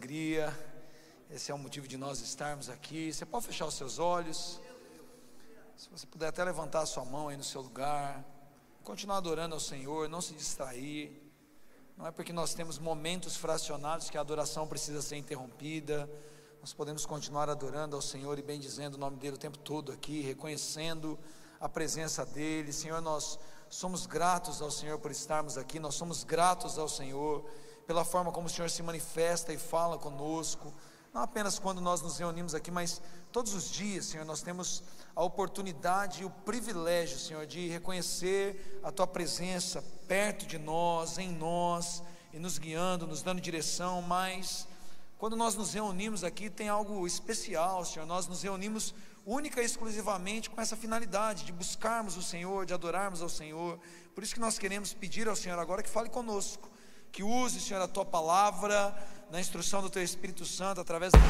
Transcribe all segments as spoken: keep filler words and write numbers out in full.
alegria, esse é o motivo de nós estarmos aqui. Você pode fechar os seus olhos, se você puder até levantar a sua mão aí no seu lugar, continuar adorando ao Senhor, não se distrair. Não é porque nós temos momentos fracionados que a adoração precisa ser interrompida. Nós podemos continuar adorando ao Senhor e bendizendo o nome dEle o tempo todo aqui, reconhecendo a presença dEle. Senhor, nós somos gratos ao Senhor por estarmos aqui, nós somos gratos ao Senhor pela forma como o Senhor se manifesta e fala conosco, não apenas quando nós nos reunimos aqui, mas todos os dias, Senhor, nós temos a oportunidade e o privilégio, Senhor, de reconhecer a Tua presença perto de nós, em nós, e nos guiando, nos dando direção. Mas quando nós nos reunimos aqui, tem algo especial, Senhor. Nós nos reunimos única e exclusivamente com essa finalidade de buscarmos o Senhor, de adorarmos ao Senhor. Por isso que nós queremos pedir ao Senhor agora que fale conosco, que use, Senhor, a Tua palavra na instrução do Teu Espírito Santo através da...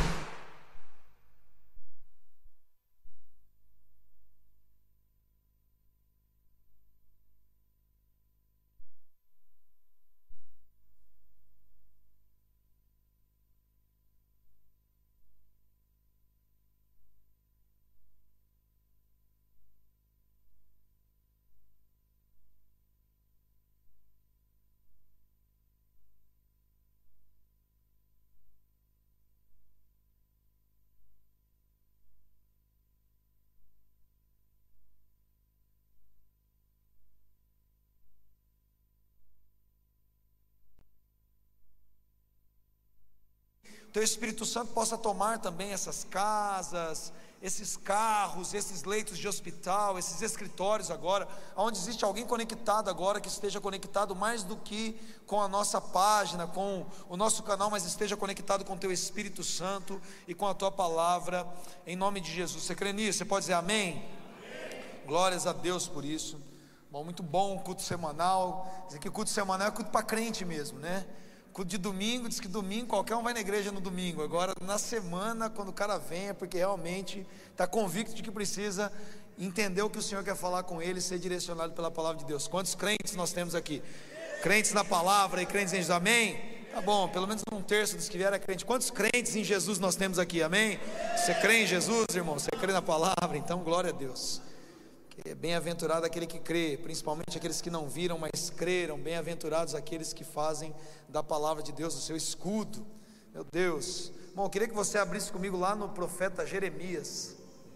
Teu Espírito Santo possa tomar também essas casas, esses carros, esses leitos de hospital, esses escritórios agora, onde existe alguém conectado agora, que esteja conectado mais do que com a nossa página, com o nosso canal, mas esteja conectado com Teu Espírito Santo e com a Tua palavra, em nome de Jesus. Você crê nisso? Você pode dizer amém? Amém. Glórias a Deus por isso. Bom, muito bom o culto semanal. Dizer que culto semanal é culto para crente mesmo, né? Culto de domingo, diz que domingo qualquer um vai na igreja no domingo. Agora na semana, quando o cara vem, é porque realmente está convicto de que precisa entender o que o Senhor quer falar com ele, ser direcionado pela palavra de Deus. Quantos crentes nós temos aqui? Crentes na palavra e crentes em Jesus, amém? Tá bom, pelo menos um terço dos que vieram é crente. Quantos crentes em Jesus nós temos aqui, amém? Você crê em Jesus, irmão? Você crê na palavra? Então glória a Deus. Bem-aventurado aquele que crê, principalmente aqueles que não viram, mas creram. Bem-aventurados aqueles que fazem da palavra de Deus o seu escudo. Meu Deus. Bom, eu queria que você abrisse comigo lá no profeta Jeremias.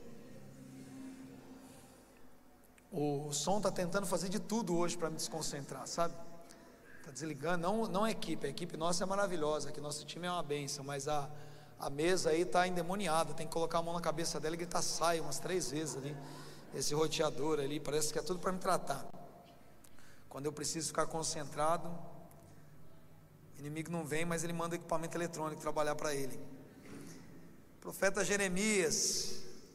O som está tentando fazer de tudo hoje para me desconcentrar, sabe? Está desligando, não, não a equipe, a equipe nossa é maravilhosa, que nosso time é uma bênção, mas a, a mesa aí está endemoniada, tem que colocar a mão na cabeça dela e gritar sai umas três vezes ali. Esse roteador ali, parece que é tudo para me tratar. Quando eu preciso ficar concentrado, o inimigo não vem, mas ele manda equipamento eletrônico trabalhar para ele. Profeta Jeremias,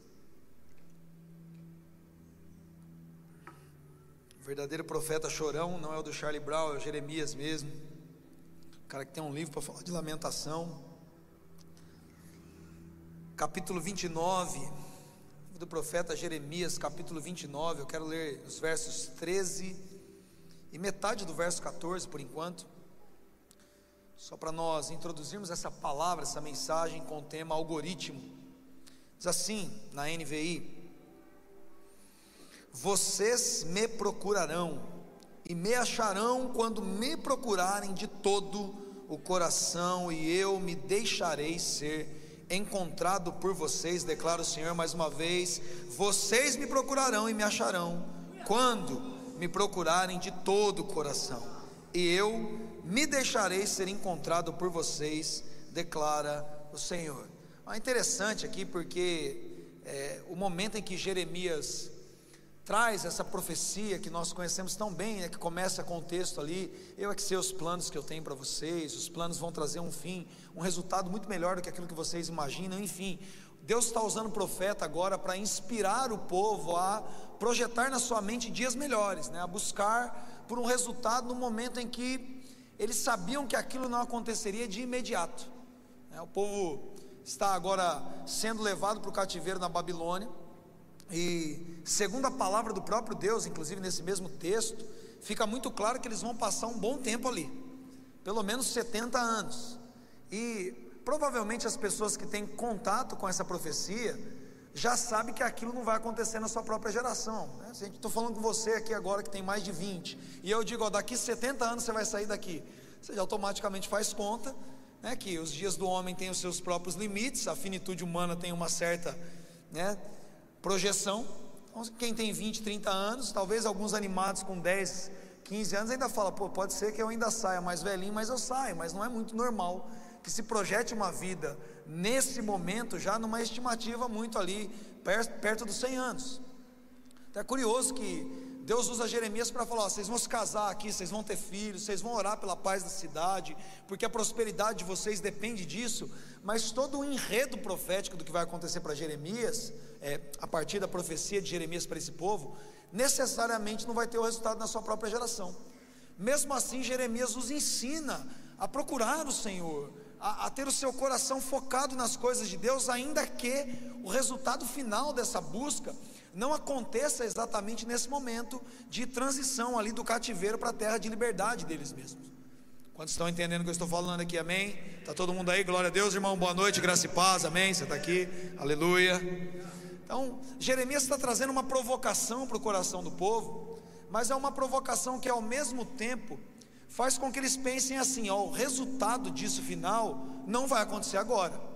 o verdadeiro profeta chorão, não é o do Charlie Brown, é o Jeremias mesmo, o cara que tem um livro para falar de lamentação. Capítulo vinte e nove do profeta Jeremias, capítulo vinte e nove, eu quero ler os versos treze e metade do verso quatorze por enquanto, só para nós introduzirmos essa palavra, essa mensagem com o tema algoritmo. Diz assim na N V I: vocês me procurarão e me acharão quando me procurarem de todo o coração, e eu me deixarei ser encontrado por vocês, declara o Senhor mais uma vez. Vocês me procurarão e me acharão quando me procurarem de todo o coração, e eu me deixarei ser encontrado por vocês, declara o Senhor. É interessante aqui porque é, o momento em que Jeremias traz essa profecia que nós conhecemos tão bem, né, que começa com o texto ali: eu é que sei os planos que eu tenho para vocês, os planos vão trazer um fim, um resultado muito melhor do que aquilo que vocês imaginam. Enfim, Deus está usando o profeta agora para inspirar o povo a projetar na sua mente dias melhores, né, a buscar por um resultado no momento em que eles sabiam que aquilo não aconteceria de imediato, né. O povo está agora sendo levado para o cativeiro na Babilônia, e segundo a palavra do próprio Deus, inclusive nesse mesmo texto, fica muito claro que eles vão passar um bom tempo ali, pelo menos setenta anos. E provavelmente as pessoas que têm contato com essa profecia já sabem que aquilo não vai acontecer na sua própria geração, né? Se estou falando com você aqui agora que tem mais de vinte, e eu digo, ó, daqui setenta anos você vai sair daqui, você já automaticamente faz conta, né, que os dias do homem têm os seus próprios limites, a finitude humana tem uma certa, né, projeção. Então, quem tem vinte, trinta anos, talvez alguns animados com dez, quinze anos ainda fala, pô, pode ser que eu ainda saia mais velhinho, mas eu saio, mas não é muito normal que se projete uma vida nesse momento, já numa estimativa muito ali, perto, perto dos cem anos. Então é curioso que Deus usa Jeremias para falar, ó, vocês vão se casar aqui, vocês vão ter filhos, vocês vão orar pela paz da cidade, porque a prosperidade de vocês depende disso. Mas todo o enredo profético do que vai acontecer para Jeremias, é, a partir da profecia de Jeremias para esse povo, necessariamente não vai ter o resultado na sua própria geração. Mesmo assim, Jeremias os ensina a procurar o Senhor, a, a ter o seu coração focado nas coisas de Deus, ainda que o resultado final dessa busca não aconteça exatamente nesse momento de transição ali do cativeiro para a terra de liberdade deles mesmos. Quantos estão entendendo o que eu estou falando aqui? Amém? Está todo mundo aí? Glória a Deus, irmão, boa noite, graça e paz, amém? Você está aqui? Aleluia. Então, Jeremias está trazendo uma provocação para o coração do povo, mas é uma provocação que ao mesmo tempo faz com que eles pensem assim, ó, o resultado disso final não vai acontecer agora.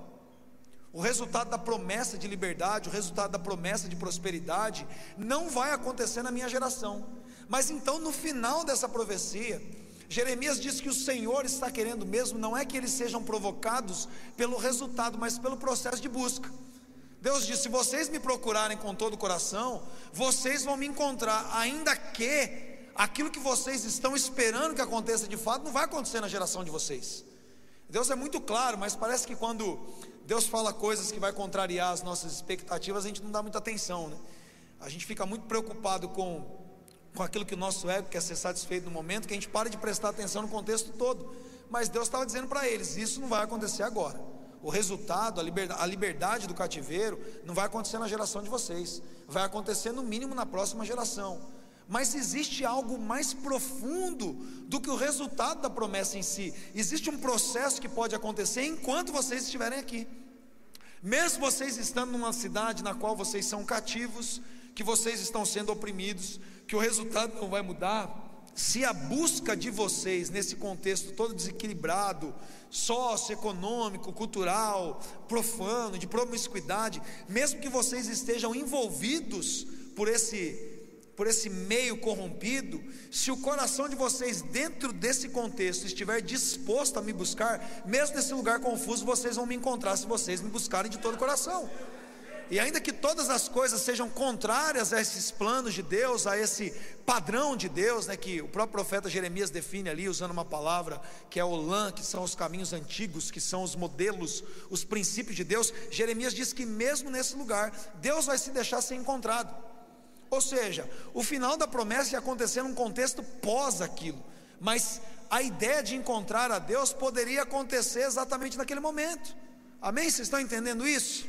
O resultado da promessa de liberdade, o resultado da promessa de prosperidade não vai acontecer na minha geração. Mas então no final dessa profecia, Jeremias diz que o Senhor está querendo mesmo, não é que eles sejam provocados pelo resultado, mas pelo processo de busca. Deus diz, se vocês me procurarem com todo o coração, vocês vão me encontrar, ainda que aquilo que vocês estão esperando que aconteça de fato, não vai acontecer na geração de vocês. Deus é muito claro, mas parece que quando Deus fala coisas que vai contrariar as nossas expectativas, a gente não dá muita atenção, né? A gente fica muito preocupado com, com aquilo que o nosso ego quer ser satisfeito no momento, que a gente para de prestar atenção no contexto todo. Mas Deus estava dizendo para eles, isso não vai acontecer agora. O resultado, a liberdade, a liberdade do cativeiro não vai acontecer na geração de vocês, vai acontecer no mínimo na próxima geração. Mas existe algo mais profundo do que o resultado da promessa em si. Existe um processo que pode acontecer enquanto vocês estiverem aqui. Mesmo vocês estando numa cidade na qual vocês são cativos, que vocês estão sendo oprimidos, que o resultado não vai mudar, se a busca de vocês nesse contexto todo desequilibrado, socioeconômico, cultural, profano, de promiscuidade, mesmo que vocês estejam envolvidos por esse por esse meio corrompido, se o coração de vocês dentro desse contexto estiver disposto a me buscar, mesmo nesse lugar confuso, vocês vão me encontrar se vocês me buscarem de todo o coração. E ainda que todas as coisas sejam contrárias a esses planos de Deus, a esse padrão de Deus, né, que o próprio profeta Jeremias define ali, usando uma palavra que é Olam, que são os caminhos antigos, que são os modelos, os princípios de Deus. Jeremias diz que mesmo nesse lugar, Deus vai se deixar ser encontrado. Ou seja, o final da promessa ia acontecer num contexto pós aquilo, mas a ideia de encontrar a Deus poderia acontecer exatamente naquele momento. Amém? Vocês estão entendendo isso?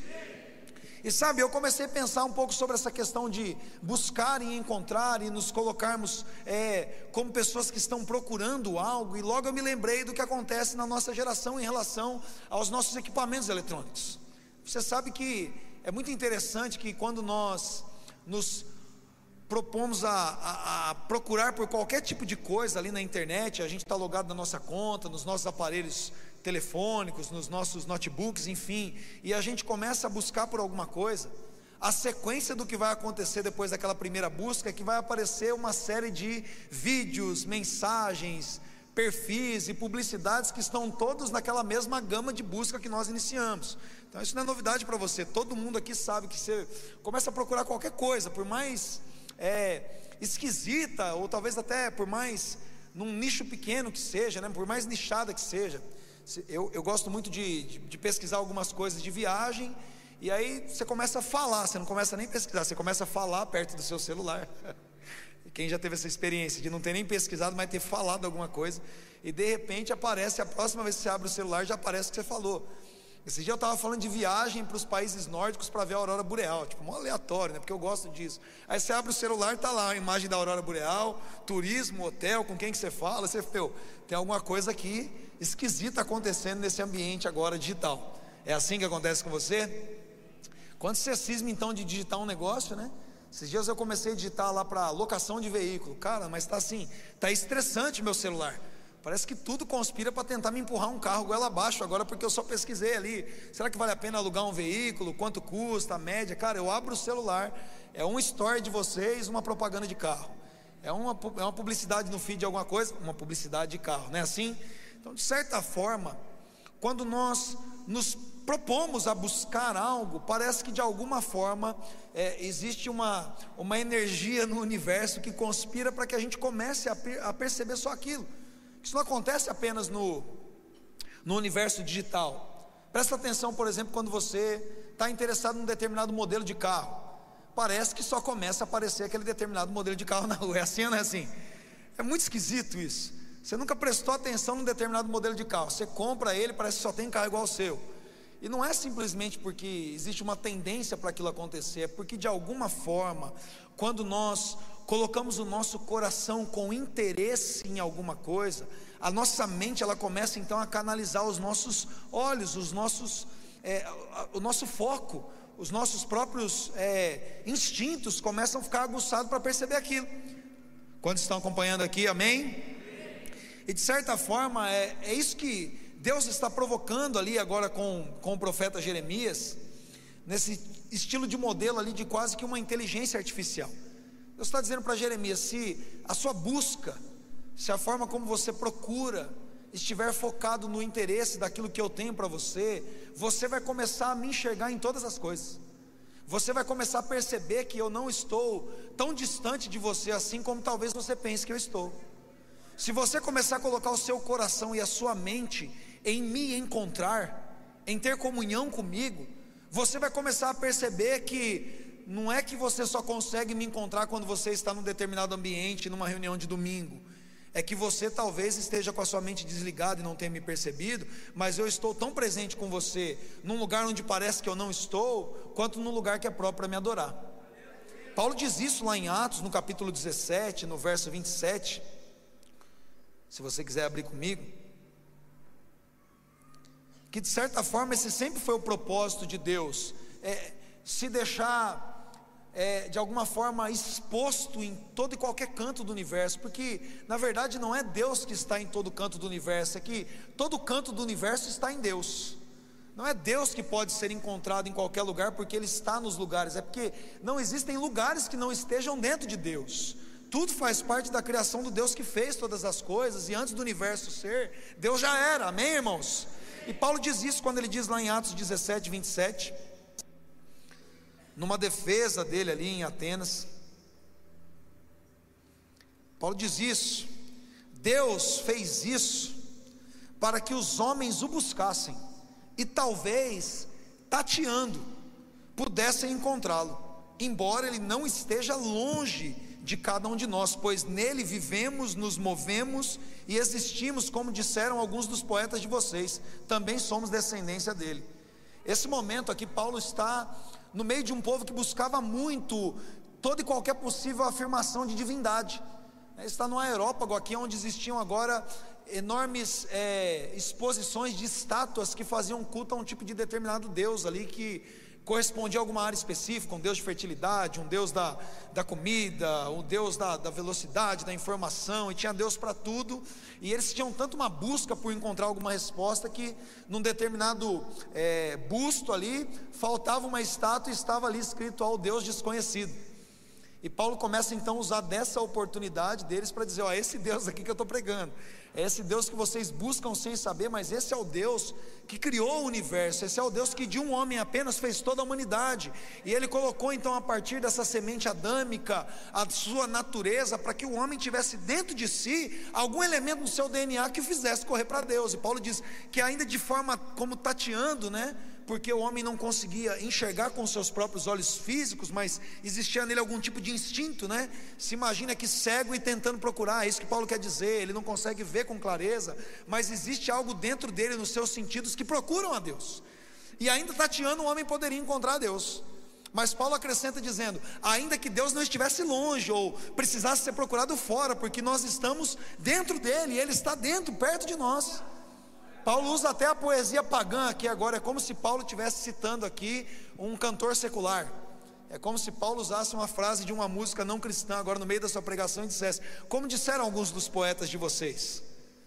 E sabe, eu comecei a pensar um pouco sobre essa questão de buscar e encontrar e nos colocarmos é, como pessoas que estão procurando algo, e logo eu me lembrei do que acontece na nossa geração em relação aos nossos equipamentos eletrônicos. Você sabe que é muito interessante que quando nós nos propomos a, a, a procurar por qualquer tipo de coisa ali na internet, a gente está logado na nossa conta, nos nossos aparelhos telefônicos, nos nossos notebooks, enfim, e a gente começa a buscar por alguma coisa, a sequência do que vai acontecer depois daquela primeira busca é que vai aparecer uma série de vídeos, mensagens, perfis e publicidades que estão todos naquela mesma gama de busca que nós iniciamos. Então isso não é novidade para você, todo mundo aqui sabe que você começa a procurar qualquer coisa, por mais é, esquisita, ou talvez até por mais num nicho pequeno que seja, né, por mais nichada que seja. Eu, eu gosto muito de, de, de pesquisar algumas coisas de viagem, e aí você começa a falar, você não começa nem a pesquisar, você começa a falar perto do seu celular. E quem já teve essa experiência de não ter nem pesquisado, mas ter falado alguma coisa, e de repente aparece, a próxima vez que você abre o celular, já aparece o que você falou. Esse dia eu estava falando de viagem para os países nórdicos para ver a aurora boreal, tipo, mó aleatório, né? Porque eu gosto disso. Aí você abre o celular e está lá a imagem da aurora boreal, turismo, hotel, com quem que você fala, você, meu, tem alguma coisa aqui esquisita acontecendo nesse ambiente agora digital. É assim que acontece com você? Quando você cisma então de digitar um negócio, né? Esses dias eu comecei a digitar lá para locação de veículo. Cara, mas está assim, está estressante meu celular. Parece que tudo conspira para tentar me empurrar um carro goela abaixo agora, porque eu só pesquisei ali. Será que vale a pena alugar um veículo? Quanto custa? A média? Cara, eu abro o celular, é um story de vocês, uma propaganda de carro. É uma, é uma publicidade no feed de alguma coisa, uma publicidade de carro, não é assim? Então, de certa forma, quando nós nos propomos a buscar algo, parece que de alguma forma é, existe uma, uma energia no universo que conspira para que a gente comece a, per, a perceber só aquilo. Isso não acontece apenas no, no universo digital. Presta atenção, por exemplo, quando você está interessado num determinado modelo de carro, parece que só começa a aparecer aquele determinado modelo de carro na rua. É assim ou não é assim? É muito esquisito isso. Você nunca prestou atenção num determinado modelo de carro, você compra ele, parece que só tem carro igual ao seu. E não é simplesmente porque existe uma tendência para aquilo acontecer, é porque de alguma forma, quando nós colocamos o nosso coração com interesse em alguma coisa, a nossa mente ela começa então a canalizar os nossos olhos, os nossos, é, o nosso foco, os nossos próprios é, instintos começam a ficar aguçados para perceber aquilo. Quantos estão acompanhando aqui, amém? E de certa forma é, é isso que Deus está provocando ali agora com, com o profeta Jeremias, nesse estilo de modelo ali de quase que uma inteligência artificial. Deus está dizendo para Jeremias, se a sua busca, se a forma como você procura estiver focado no interesse daquilo que eu tenho para você, você vai começar a me enxergar em todas as coisas. Você vai começar a perceber que eu não estou tão distante de você assim como talvez você pense que eu estou. Se você começar a colocar o seu coração e a sua mente em me encontrar, em ter comunhão comigo, você vai começar a perceber que não é que você só consegue me encontrar quando você está num determinado ambiente, numa reunião de domingo. É que você talvez esteja com a sua mente desligada e não tenha me percebido, mas eu estou tão presente com você, num lugar onde parece que eu não estou, quanto num lugar que é próprio para me adorar. Paulo diz isso lá em Atos, no capítulo dezessete, no verso vinte e sete. Se você quiser abrir comigo, que de certa forma esse sempre foi o propósito de Deus, é, se deixar é, de alguma forma exposto em todo e qualquer canto do universo, porque na verdade não é Deus que está em todo canto do universo, é que todo canto do universo está em Deus. Não é Deus que pode ser encontrado em qualquer lugar porque Ele está nos lugares, é porque não existem lugares que não estejam dentro de Deus. Tudo faz parte da criação do Deus que fez todas as coisas, e antes do universo ser, Deus já era, amém, irmãos? E Paulo diz isso quando ele diz lá em Atos dezessete, vinte e sete, numa defesa dele ali em Atenas. Paulo diz isso: Deus fez isso para que os homens o buscassem e talvez, tateando, pudessem encontrá-lo, embora ele não esteja longe de cada um de nós, pois nele vivemos, nos movemos e existimos, como disseram alguns dos poetas de vocês, também somos descendência dele. Esse momento aqui, Paulo está no meio de um povo que buscava muito toda e qualquer possível afirmação de divindade. Ele está no Aerópago aqui, onde existiam agora enormes é, exposições de estátuas que faziam culto a um tipo de determinado Deus ali, que correspondia a alguma área específica, um Deus de fertilidade, um Deus da, da comida, um Deus da, da velocidade, da informação, e tinha Deus para tudo, e eles tinham tanto uma busca por encontrar alguma resposta, que num determinado é, busto ali, faltava uma estátua e estava ali escrito ao Deus desconhecido. E Paulo começa então a usar dessa oportunidade deles para dizer: ó, esse Deus aqui que eu estou pregando, é esse Deus que vocês buscam sem saber, mas esse é o Deus que criou o universo, esse é o Deus que de um homem apenas fez toda a humanidade, e ele colocou então a partir dessa semente adâmica a sua natureza, para que o homem tivesse dentro de si algum elemento no seu D N A que o fizesse correr para Deus. E Paulo diz que ainda de forma como tateando, né, porque o homem não conseguia enxergar com seus próprios olhos físicos, mas existia nele algum tipo de instinto, né? Se imagina que cego e tentando procurar, é isso que Paulo quer dizer. Ele não consegue ver com clareza, mas existe algo dentro dele, nos seus sentidos, que procuram a Deus. E ainda tateando, o homem poderia encontrar Deus. Mas Paulo acrescenta dizendo, ainda que Deus não estivesse longe, ou precisasse ser procurado fora, porque nós estamos dentro dele, Ele está dentro, perto de nós. Paulo usa até a poesia pagã aqui agora, é como se Paulo estivesse citando aqui um cantor secular. É como se Paulo usasse uma frase de uma música não cristã agora no meio da sua pregação e dissesse, como disseram alguns dos poetas de vocês,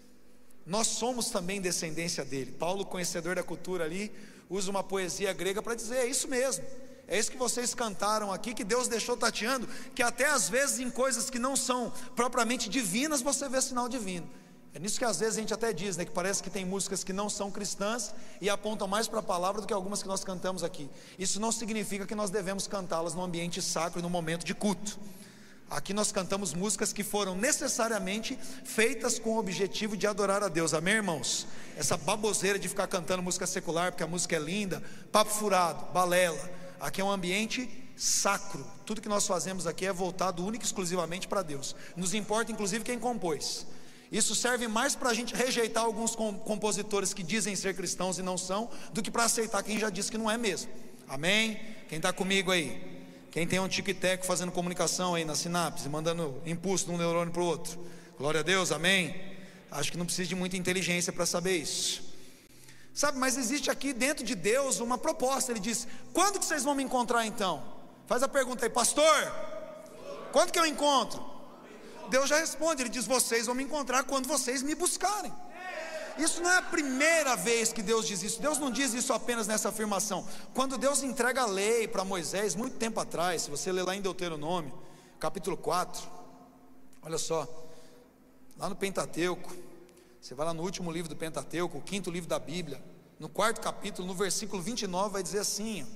nós somos também descendência dele. Paulo, conhecedor da cultura ali, usa uma poesia grega para dizer, é isso mesmo, é isso que vocês cantaram aqui, que Deus deixou tateando, que até às vezes em coisas que não são propriamente divinas, você vê sinal divino. É nisso que às vezes a gente até diz, né, que parece que tem músicas que não são cristãs e apontam mais para a palavra do que algumas que nós cantamos aqui. Isso não significa que nós devemos cantá-las no ambiente sacro e no momento de culto. Aqui nós cantamos músicas que foram necessariamente feitas com o objetivo de adorar a Deus, amém, irmãos? Essa baboseira de ficar cantando música secular porque a música é linda, papo furado, balela. Aqui é um ambiente sacro, tudo que nós fazemos aqui é voltado única e exclusivamente para Deus. Nos importa inclusive quem compôs. Isso serve mais para a gente rejeitar alguns compositores que dizem ser cristãos e não são, do que para aceitar quem já disse que não é mesmo, amém? Quem está comigo aí? Quem tem um tic-tac fazendo comunicação aí na sinapse, mandando impulso de um neurônio para o outro, glória a Deus, amém? Acho que não precisa de muita inteligência para saber isso, sabe? Mas existe aqui dentro de Deus uma proposta. Ele diz, quando que vocês vão me encontrar então? Faz a pergunta aí, pastor, quando que eu encontro? Deus já responde, Ele diz, vocês vão me encontrar quando vocês me buscarem. Isso não é a primeira vez que Deus diz isso. Deus não diz isso apenas nessa afirmação. Quando Deus entrega a lei para Moisés, muito tempo atrás, se você ler lá em Deuteronômio, capítulo quatro, olha só, lá no Pentateuco, você vai lá no último livro do Pentateuco, o quinto livro da Bíblia, no quarto capítulo, no versículo vinte e nove, vai dizer assim,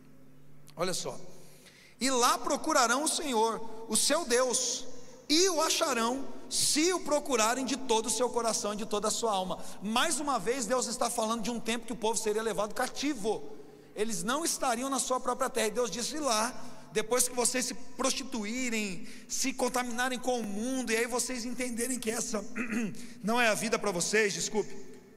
olha só, e lá procurarão o Senhor, o seu Deus, e o acharão, se o procurarem de todo o seu coração e de toda a sua alma. Mais uma vez Deus está falando de um tempo que o povo seria levado cativo, eles não estariam na sua própria terra, e Deus disse lá, depois que vocês se prostituírem, se contaminarem com o mundo, e aí vocês entenderem que essa não é a vida para vocês, desculpe,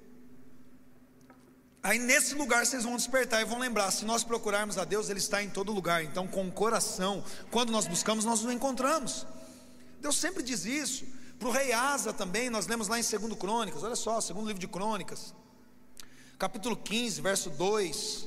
aí nesse lugar vocês vão despertar e vão lembrar, se nós procurarmos a Deus, Ele está em todo lugar. Então com o coração, quando nós buscamos, nós o encontramos. Deus sempre diz isso. Para o rei Asa também, nós lemos lá em segundo Crônicas, olha só, segundo livro de Crônicas, capítulo quinze, verso dois,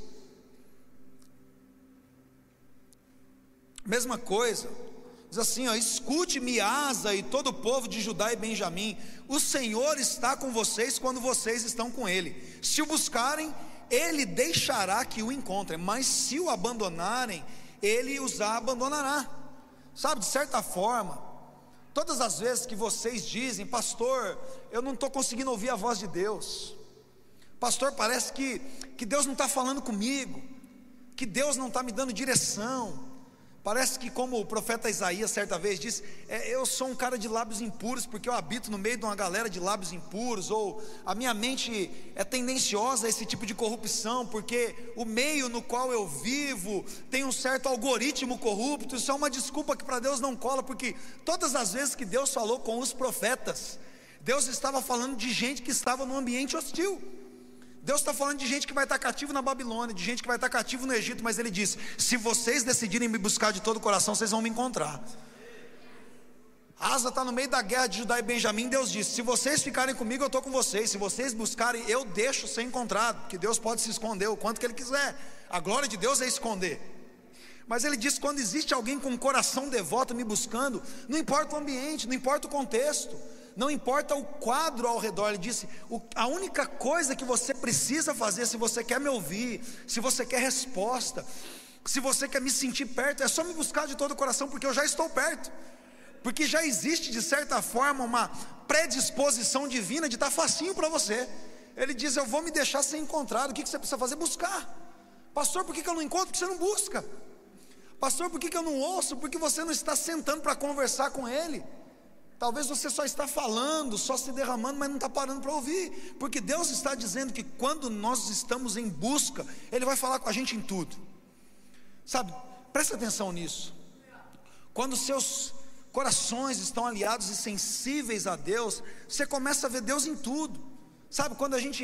mesma coisa, diz assim, ó, escute-me Asa e todo o povo de Judá e Benjamim, o Senhor está com vocês quando vocês estão com Ele, se o buscarem, Ele deixará que o encontrem, mas se o abandonarem, Ele os abandonará. Sabe, de certa forma, todas as vezes que vocês dizem, pastor, eu não estou conseguindo ouvir a voz de Deus, pastor, parece que, que Deus não está falando comigo, que Deus não está me dando direção, parece que como o profeta Isaías certa vez disse, é, eu sou um cara de lábios impuros, porque eu habito no meio de uma galera de lábios impuros, ou a minha mente é tendenciosa a esse tipo de corrupção, porque o meio no qual eu vivo tem um certo algoritmo corrupto. Isso é uma desculpa que para Deus não cola, porque todas as vezes que Deus falou com os profetas, Deus estava falando de gente que estava num ambiente hostil. Deus está falando de gente que vai estar cativo na Babilônia, de gente que vai estar cativo no Egito, mas Ele disse, se vocês decidirem me buscar de todo o coração, vocês vão me encontrar. Asa está no meio da guerra de Judá e Benjamim, Deus disse, se vocês ficarem comigo, eu estou com vocês, se vocês buscarem, eu deixo ser encontrado, porque Deus pode se esconder o quanto que Ele quiser, a glória de Deus é esconder. Mas Ele disse, quando existe alguém com um coração devoto me buscando, não importa o ambiente, não importa o contexto, não importa o quadro ao redor, Ele disse, o, a única coisa que você precisa fazer, se você quer me ouvir, se você quer resposta, se você quer me sentir perto, é só me buscar de todo o coração, porque eu já estou perto, porque já existe de certa forma uma predisposição divina de estar facinho para você. Ele diz, eu vou me deixar ser encontrado. O que você precisa fazer? Buscar. Pastor, por que eu não encontro? Porque você não busca. Pastor, por que eu não ouço? Porque você não está sentando para conversar com Ele. Talvez você só está falando, só se derramando, mas não está parando para ouvir, porque Deus está dizendo que quando nós estamos em busca, Ele vai falar com a gente em tudo, sabe, presta atenção nisso, quando seus corações estão aliados e sensíveis a Deus, você começa a ver Deus em tudo, sabe, quando a gente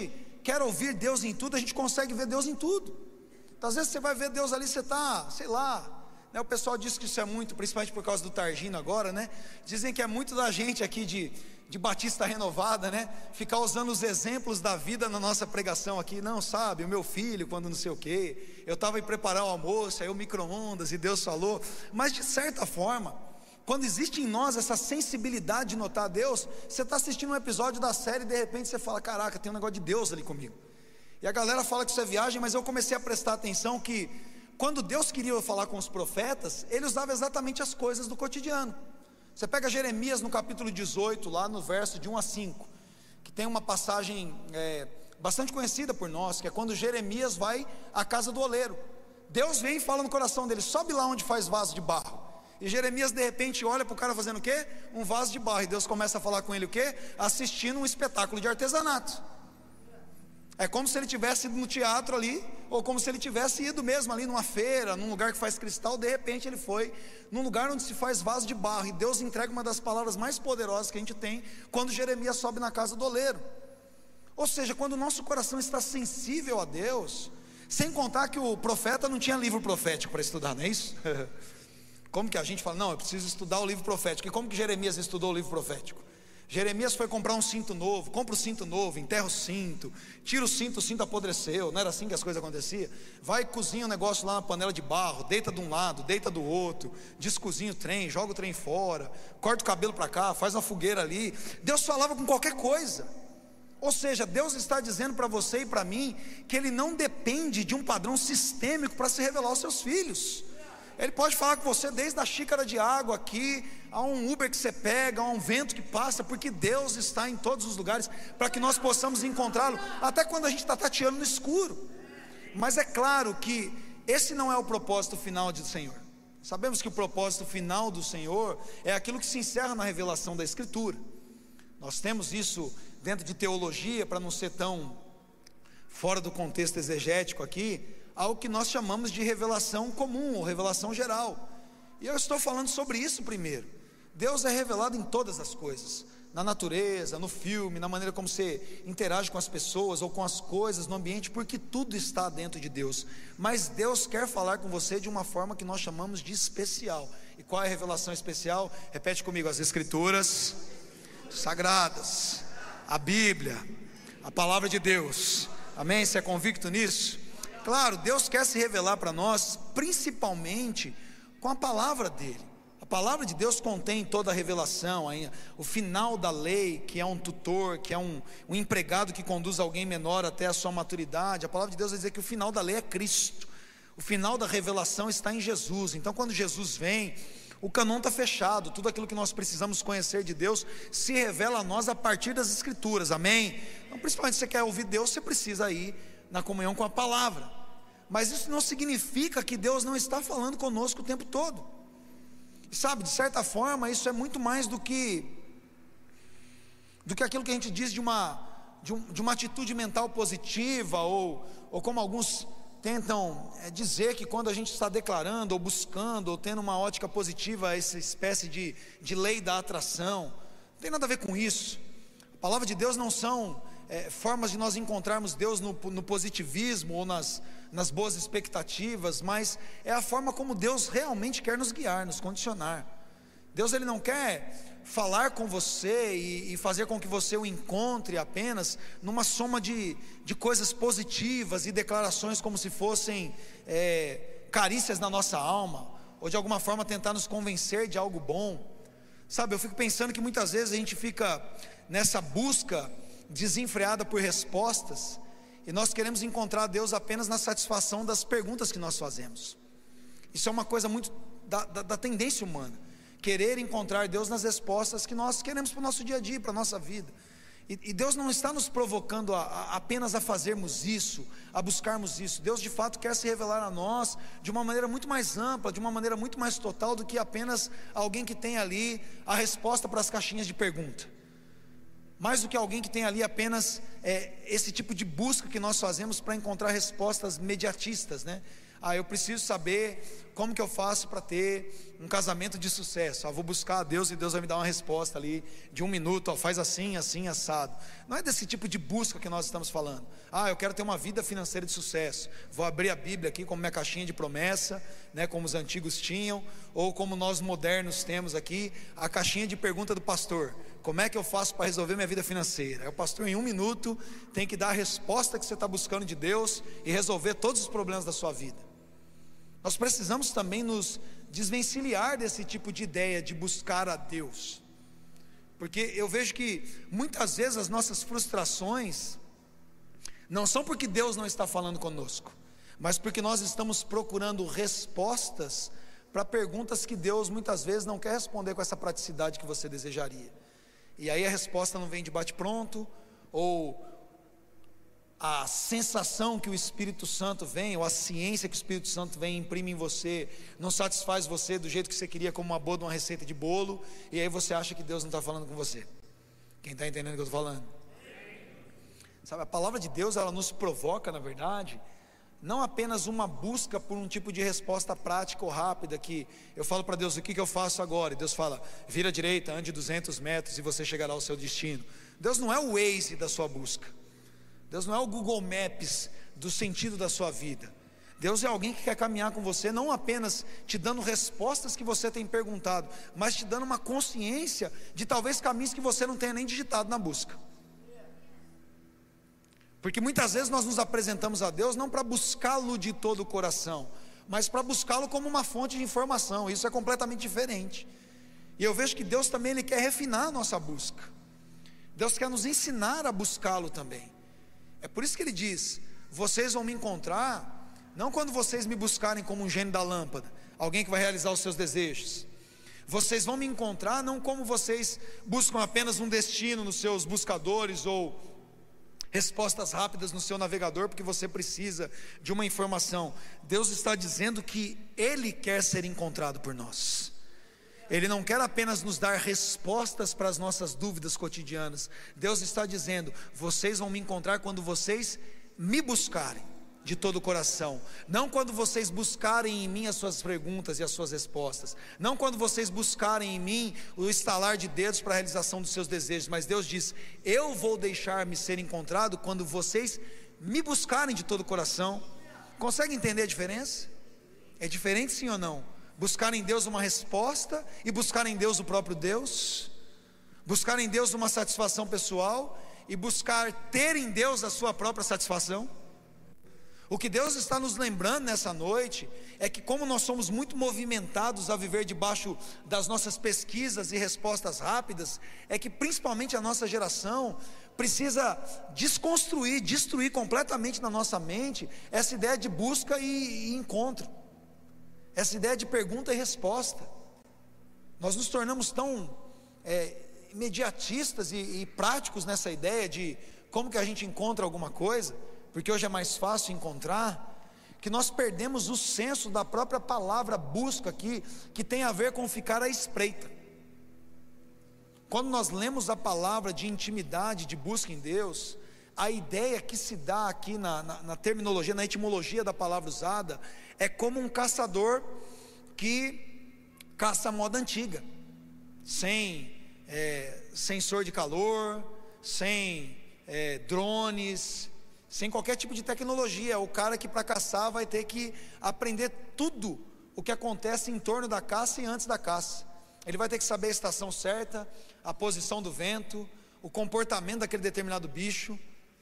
quer ouvir Deus em tudo, a gente consegue ver Deus em tudo. Então, às vezes você vai ver Deus ali, você está, sei lá, né? O pessoal diz que isso é muito, principalmente por causa do Targino agora, né? Dizem que é muito da gente aqui de, de Batista Renovada, né? Ficar usando os exemplos da vida na nossa pregação aqui. Não, sabe, o meu filho, quando não sei o quê, eu estava em preparar o almoço, aí o micro-ondas, e Deus falou. Mas de certa forma, quando existe em nós essa sensibilidade de notar Deus, você está assistindo um episódio da série e de repente você fala, caraca, tem um negócio de Deus ali comigo. E a galera fala que isso é viagem, mas eu comecei a prestar atenção que quando Deus queria falar com os profetas, Ele usava exatamente as coisas do cotidiano. Você pega Jeremias no capítulo dezoito, lá no verso de um a cinco, que tem uma passagem é, bastante conhecida por nós, que é quando Jeremias vai à casa do oleiro. Deus vem e fala no coração dele, sobe lá onde faz vaso de barro. E Jeremias de repente olha para o cara fazendo o quê? Um vaso de barro. E Deus começa a falar com ele o quê? Assistindo um espetáculo de artesanato. É como se ele tivesse ido no teatro ali, ou como se ele tivesse ido mesmo ali numa feira, num lugar que faz cristal. De repente ele foi num lugar onde se faz vaso de barro. E Deus entrega uma das palavras mais poderosas que a gente tem quando Jeremias sobe na casa do oleiro. Ou seja, quando o nosso coração está sensível a Deus, sem contar que o profeta não tinha livro profético para estudar, não é isso? Como que a gente fala, não, eu preciso estudar o livro profético. E como que Jeremias estudou o livro profético? Jeremias foi comprar um cinto novo, compra o cinto novo, enterra o cinto, tira o cinto, o cinto apodreceu. Não era assim que as coisas aconteciam? Vai e cozinha um negócio lá na panela de barro, deita de um lado, deita do outro, descozinha o trem, joga o trem fora, corta o cabelo para cá, faz uma fogueira ali. Deus falava com qualquer coisa. Ou seja, Deus está dizendo para você e para mim que Ele não depende de um padrão sistêmico para se revelar aos seus filhos. Ele pode falar com você desde a xícara de água aqui, a um Uber que você pega, a um vento que passa, porque Deus está em todos os lugares, para que nós possamos encontrá-lo, até quando a gente está tateando no escuro. Mas é claro que esse não é o propósito final do Senhor. Sabemos que o propósito final do Senhor é aquilo que se encerra na revelação da Escritura. Nós temos isso dentro de teologia, para não ser tão fora do contexto exegético aqui, algo que nós chamamos de revelação comum, ou revelação geral. E eu estou falando sobre isso primeiro. Deus é revelado em todas as coisas, na natureza, no filme, na maneira como você interage com as pessoas, ou com as coisas, no ambiente, porque tudo está dentro de Deus. Mas Deus quer falar com você de uma forma que nós chamamos de especial. E qual é a revelação especial? Repete comigo, as Escrituras Sagradas, a Bíblia, a Palavra de Deus. Amém? Você é convicto nisso? Claro, Deus quer se revelar para nós, principalmente com a palavra dele. A palavra de Deus contém toda a revelação, o final da lei, que é um tutor, que é um, um empregado que conduz alguém menor até a sua maturidade. A palavra de Deus vai dizer que o final da lei é Cristo, o final da revelação está em Jesus. Então quando Jesus vem, o canon está fechado, tudo aquilo que nós precisamos conhecer de Deus se revela a nós a partir das Escrituras, amém? Então, principalmente se você quer ouvir Deus, você precisa ir na comunhão com a palavra. Mas isso não significa que Deus não está falando conosco o tempo todo. E sabe, de certa forma, isso é muito mais do que do que aquilo que a gente diz de uma, de, um, de uma atitude mental positiva, ou, ou como alguns tentam é, dizer que quando a gente está declarando, ou buscando, ou tendo uma ótica positiva, essa espécie de, de lei da atração. Não tem nada a ver com isso. A palavra de Deus não são É, formas de nós encontrarmos Deus no, no positivismo ou nas, nas boas expectativas, mas é a forma como Deus realmente quer nos guiar, nos condicionar. Deus ele não quer falar com você e, e fazer com que você o encontre apenas numa soma de, de coisas positivas e declarações como se fossem é, carícias na nossa alma, ou de alguma forma tentar nos convencer de algo bom. Sabe, eu fico pensando que muitas vezes a gente fica nessa busca desenfreada por respostas, e nós queremos encontrar Deus apenas na satisfação das perguntas que nós fazemos. Isso é uma coisa muito da, da, da tendência humana, querer encontrar Deus nas respostas que nós queremos para o nosso dia a dia, para a nossa vida. E, e Deus não está nos provocando a, a, apenas a fazermos isso, a buscarmos isso. Deus de fato quer se revelar a nós de uma maneira muito mais ampla, de uma maneira muito mais total do que apenas alguém que tem ali a resposta para as caixinhas de pergunta. mais do que alguém que tem ali apenas é, esse tipo de busca que nós fazemos para encontrar respostas imediatistas, né? Ah, eu preciso saber como que eu faço para ter um casamento de sucesso. Ah, vou buscar a Deus e Deus vai me dar uma resposta ali de um minuto, ó, faz assim, assim, assado. Não é desse tipo de busca que nós estamos falando. Ah, eu quero ter uma vida financeira de sucesso. Vou abrir a Bíblia aqui como minha caixinha de promessa, né, como os antigos tinham, ou como nós modernos temos aqui, a caixinha de pergunta do pastor. Como é que eu faço para resolver minha vida financeira? Aí o pastor em um minuto tem que dar a resposta que você está buscando de Deus e resolver todos os problemas da sua vida. Nós precisamos também nos desvencilhar desse tipo de ideia de buscar a Deus, porque eu vejo que muitas vezes as nossas frustrações não são porque Deus não está falando conosco, mas porque nós estamos procurando respostas para perguntas que Deus muitas vezes não quer responder com essa praticidade que você desejaria. E aí a resposta não vem de bate-pronto, ou a sensação que o Espírito Santo vem, ou a ciência que o Espírito Santo vem e imprime em você, não satisfaz você do jeito que você queria, como uma boa de uma receita de bolo, e aí você acha que Deus não está falando com você. Quem está entendendo o que eu estou falando? Sabe, a palavra de Deus, ela nos provoca, na verdade, não apenas uma busca por um tipo de resposta prática ou rápida, que eu falo para Deus, o que, que eu faço agora? E Deus fala, vira à direita, ande duzentos metros e você chegará ao seu destino. Deus não é o Waze da sua busca. Deus não é o Google Maps do sentido da sua vida. Deus é alguém que quer caminhar com você, não apenas te dando respostas que você tem perguntado, mas te dando uma consciência de talvez caminhos que você não tenha nem digitado na busca. Porque muitas vezes nós nos apresentamos a Deus não para buscá-lo de todo o coração, mas para buscá-lo como uma fonte de informação. Isso é completamente diferente. E eu vejo que Deus também ele quer refinar a nossa busca. Deus quer nos ensinar a buscá-lo também. É por isso que ele diz, vocês vão me encontrar, não quando vocês me buscarem como um gênio da lâmpada, alguém que vai realizar os seus desejos. Vocês vão me encontrar não como vocês buscam apenas um destino nos seus buscadores, ou respostas rápidas no seu navegador, porque você precisa de uma informação. Deus está dizendo que Ele quer ser encontrado por nós. Ele não quer apenas nos dar respostas para as nossas dúvidas cotidianas. Deus está dizendo, vocês vão me encontrar quando vocês me buscarem de todo o coração, não quando vocês buscarem em mim as suas perguntas e as suas respostas, não quando vocês buscarem em mim o estalar de dedos para a realização dos seus desejos, mas Deus diz, eu vou deixar-me ser encontrado quando vocês me buscarem de todo o coração. Consegue entender a diferença? É diferente sim ou não? Buscar em Deus uma resposta e buscar em Deus o próprio Deus, buscar em Deus uma satisfação pessoal e buscar ter em Deus a sua própria satisfação. O que Deus está nos lembrando nessa noite é que, como nós somos muito movimentados a viver debaixo das nossas pesquisas e respostas rápidas, é que principalmente a nossa geração precisa desconstruir, destruir completamente na nossa mente essa ideia de busca e, e encontro, essa ideia de pergunta e resposta. Nós nos tornamos tão é, imediatistas e, e práticos nessa ideia de como que a gente encontra alguma coisa, porque hoje é mais fácil encontrar, que nós perdemos o senso da própria palavra busca aqui, que tem a ver com ficar à espreita. Quando nós lemos a palavra de intimidade, de busca em Deus, a ideia que se dá aqui na, na, na terminologia, na etimologia da palavra usada, é como um caçador que caça a moda antiga, sem é, sensor de calor, sem é, drones, sem qualquer tipo de tecnologia. O cara que para caçar vai ter que aprender tudo o que acontece em torno da caça e antes da caça. Ele vai ter que saber a estação certa, a posição do vento, o comportamento daquele determinado bicho,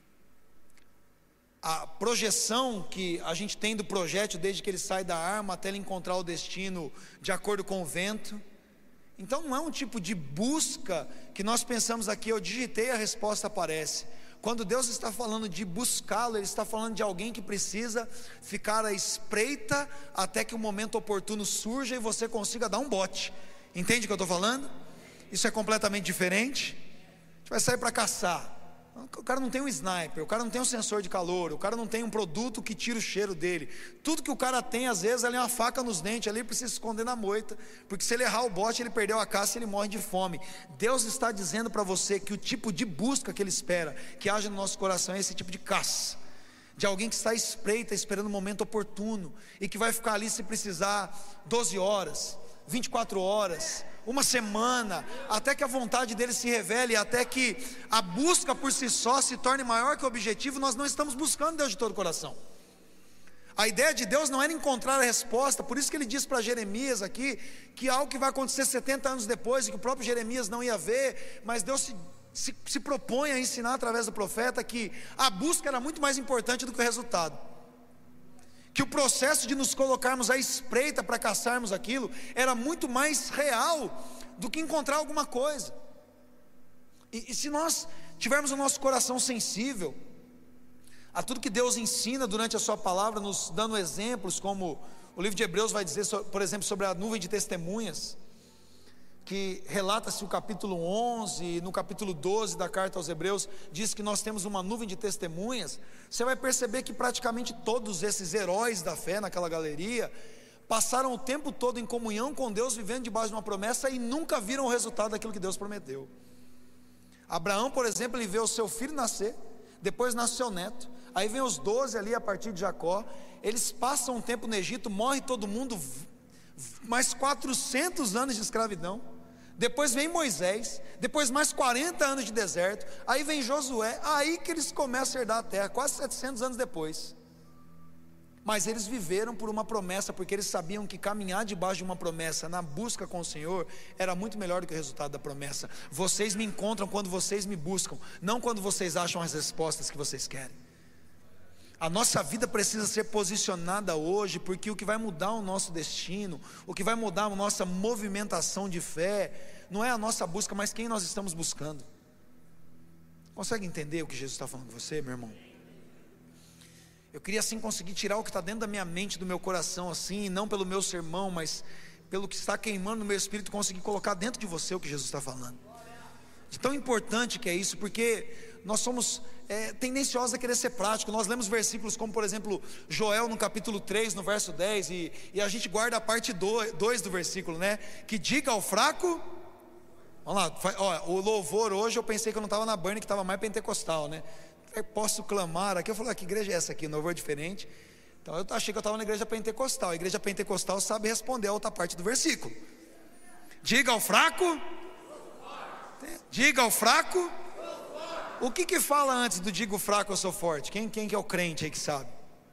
a projeção que a gente tem do projétil desde que ele sai da arma até ele encontrar o destino de acordo com o vento. Então não é um tipo de busca que nós pensamos aqui, eu digitei, a resposta aparece. Quando Deus está falando de buscá-lo, Ele está falando de alguém que precisa ficar à espreita até que o momento oportuno surja e você consiga dar um bote. Entende o que eu estou falando? Isso é completamente diferente. A gente vai sair para caçar. O cara não tem um sniper, o cara não tem um sensor de calor, o cara não tem um produto que tira o cheiro dele. Tudo que o cara tem, às vezes, ali é uma faca nos dentes, ali ele precisa se esconder na moita, porque se ele errar o bote, ele perdeu a caça e ele morre de fome. Deus está dizendo para você que o tipo de busca que Ele espera que haja no nosso coração é esse tipo de caça, de alguém que está à espreita, esperando o momento oportuno, e que vai ficar ali se precisar doze horas, vinte e quatro horas, uma semana, até que a vontade dele se revele, até que a busca por si só se torne maior que o objetivo. Nós não estamos buscando Deus de todo o coração. A ideia de Deus não era encontrar a resposta, por isso que ele diz para Jeremias aqui, que algo que vai acontecer setenta anos depois, e que o próprio Jeremias não ia ver, mas Deus se, se, se propõe a ensinar através do profeta, que a busca era muito mais importante do que o resultado, que o processo de nos colocarmos à espreita para caçarmos aquilo, era muito mais real do que encontrar alguma coisa. E, e se nós tivermos o nosso coração sensível a tudo que Deus ensina durante a sua palavra, nos dando exemplos, como o livro de Hebreus vai dizer, por exemplo, sobre a nuvem de testemunhas, que relata-se o capítulo onze, no capítulo doze da carta aos Hebreus, diz que nós temos uma nuvem de testemunhas. Você vai perceber que praticamente todos esses heróis da fé naquela galeria passaram o tempo todo em comunhão com Deus, vivendo debaixo de uma promessa, e nunca viram o resultado daquilo que Deus prometeu. Abraão, por exemplo, ele vê o seu filho nascer, depois nasce o seu neto, aí vem os doze ali a partir de Jacó, eles passam um tempo no Egito, morre todo mundo, mais quatrocentos anos de escravidão, depois vem Moisés, depois mais quarenta anos de deserto, aí vem Josué, aí que eles começam a herdar a terra, quase setecentos anos depois. Mas eles viveram por uma promessa, porque eles sabiam que caminhar debaixo de uma promessa, na busca com o Senhor, era muito melhor do que o resultado da promessa. Vocês me encontram quando vocês me buscam, não quando vocês acham as respostas que vocês querem. A nossa vida precisa ser posicionada hoje, porque o que vai mudar o nosso destino, o que vai mudar a nossa movimentação de fé, não é a nossa busca, mas quem nós estamos buscando. Consegue entender o que Jesus está falando com você, meu irmão? Eu queria assim conseguir tirar o que está dentro da minha mente, do meu coração, assim, não pelo meu sermão, mas pelo que está queimando no meu espírito, conseguir colocar dentro de você o que Jesus está falando. De tão importante que é isso, porque nós somos é, tendenciosos a querer ser prático. Nós lemos versículos como, por exemplo, Joel no capítulo três, no verso dez, e, e a gente guarda a parte dois do versículo, né? Que diga ao fraco, vamos lá, ó, o louvor hoje eu pensei que eu não estava na Burn, que estava mais pentecostal, né? Eu posso clamar aqui, eu falei, ah, que igreja é essa aqui? Louvor diferente. Então eu achei que eu estava na igreja pentecostal. A igreja pentecostal sabe responder a outra parte do versículo. Diga ao fraco, diga ao fraco. O que que fala antes do digo fraco eu sou forte? Quem, quem que é o crente aí que sabe?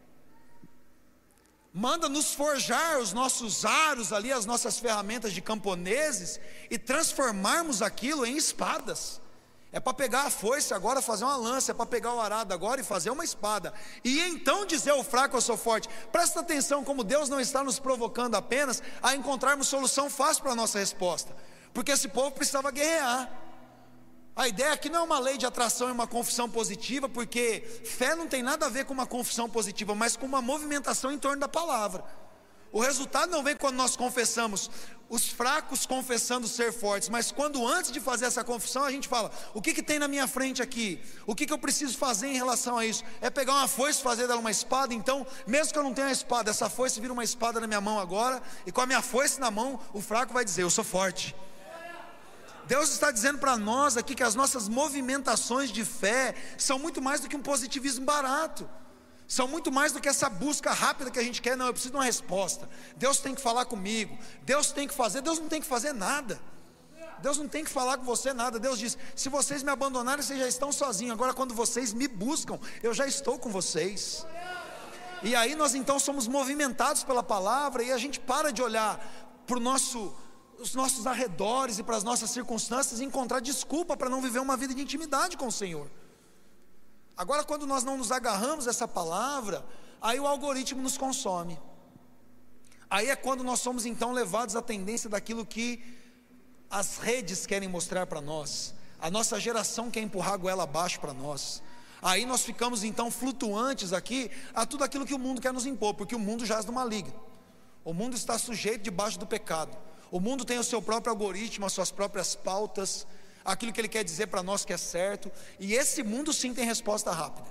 Manda nos forjar os nossos aros ali, as nossas ferramentas de camponeses, e transformarmos aquilo em espadas. É para pegar a foice agora, fazer uma lança, é para pegar o arado agora e fazer uma espada, e então dizer ao fraco eu sou forte. Presta atenção como Deus não está nos provocando apenas a encontrarmos solução fácil para a nossa resposta, porque esse povo precisava guerrear. A ideia aqui não é uma lei de atração e uma confissão positiva, porque fé não tem nada a ver com uma confissão positiva, mas com uma movimentação em torno da palavra. O resultado não vem quando nós confessamos, os fracos confessando ser fortes, mas quando antes de fazer essa confissão a gente fala, o que que tem na minha frente aqui? O que que eu preciso fazer em relação a isso? É pegar uma foice e fazer dela uma espada? Então, mesmo que eu não tenha a espada, essa foice vira uma espada na minha mão agora, e com a minha foice na mão, o fraco vai dizer, eu sou forte. Deus está dizendo para nós aqui que as nossas movimentações de fé são muito mais do que um positivismo barato, são muito mais do que essa busca rápida que a gente quer. Não, eu preciso de uma resposta, Deus tem que falar comigo, Deus tem que fazer. Deus não tem que fazer nada, Deus não tem que falar com você nada. Deus diz, se vocês me abandonarem, vocês já estão sozinhos. Agora quando vocês me buscam, eu já estou com vocês. E aí nós então somos movimentados pela palavra, e a gente para de olhar para o nosso, os nossos arredores e para as nossas circunstâncias e encontrar desculpa para não viver uma vida de intimidade com o Senhor. Agora quando nós não nos agarramos a essa palavra, aí o algoritmo nos consome. Aí é quando nós somos então levados à tendência daquilo que as redes querem mostrar para nós, a nossa geração quer empurrar a goela abaixo para nós. Aí nós ficamos então flutuantes aqui a tudo aquilo que o mundo quer nos impor, porque o mundo jaz do maligno, o mundo está sujeito debaixo do pecado, o mundo tem o seu próprio algoritmo, as suas próprias pautas. aquilo que Ele quer dizer para nós que é certo. E esse mundo sim tem resposta rápida.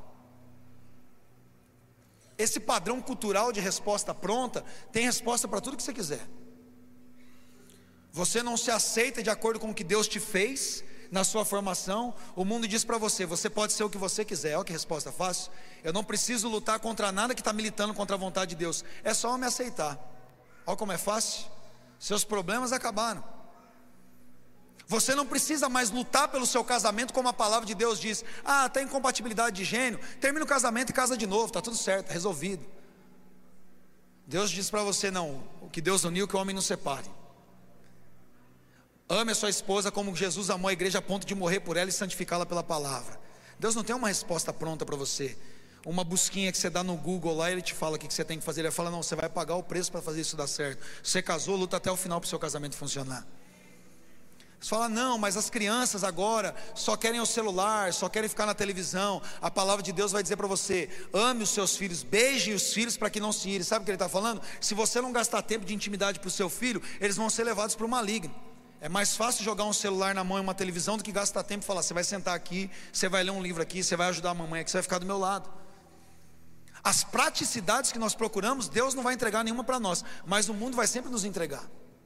Esse padrão cultural de resposta pronta tem resposta para tudo que você quiser. Você não se aceita de acordo com o que Deus te fez na sua formação, o mundo diz para você, você pode ser o que você quiser. Olha que resposta fácil. Eu não preciso lutar contra nada que está militando contra a vontade de Deus, é só eu me aceitar. Olha como é fácil. Seus problemas acabaram. Você não precisa mais lutar pelo seu casamento, como a palavra de Deus diz. Ah, tem incompatibilidade de gênero, termina o casamento e casa de novo, está tudo certo, resolvido. Deus diz para você, não, o que Deus uniu, que o homem não separe. Ame a sua esposa como Jesus amou a igreja a ponto de morrer por ela e santificá-la pela palavra. Deus não tem uma resposta pronta para você, uma busquinha que você dá no Google lá e Ele te fala o que você tem que fazer. Ele fala, não, você vai pagar o preço para fazer isso dar certo. Você casou, luta até o final para o seu casamento funcionar. Você fala, não, mas as crianças agora só querem o celular, só querem ficar na televisão. A palavra de Deus vai dizer para você, ame os seus filhos, beije os filhos para que não se irem. Sabe o que Ele está falando? Se você não gastar tempo de intimidade para o seu filho, eles vão ser levados para o maligno. É mais fácil jogar um celular na mão e uma televisão do que gastar tempo e falar, você vai sentar aqui, você vai ler um livro aqui, você vai ajudar a mamãe aqui, você vai ficar do meu lado. As praticidades que nós procuramos, Deus não vai entregar nenhuma para nós, mas o mundo vai sempre nos entregar.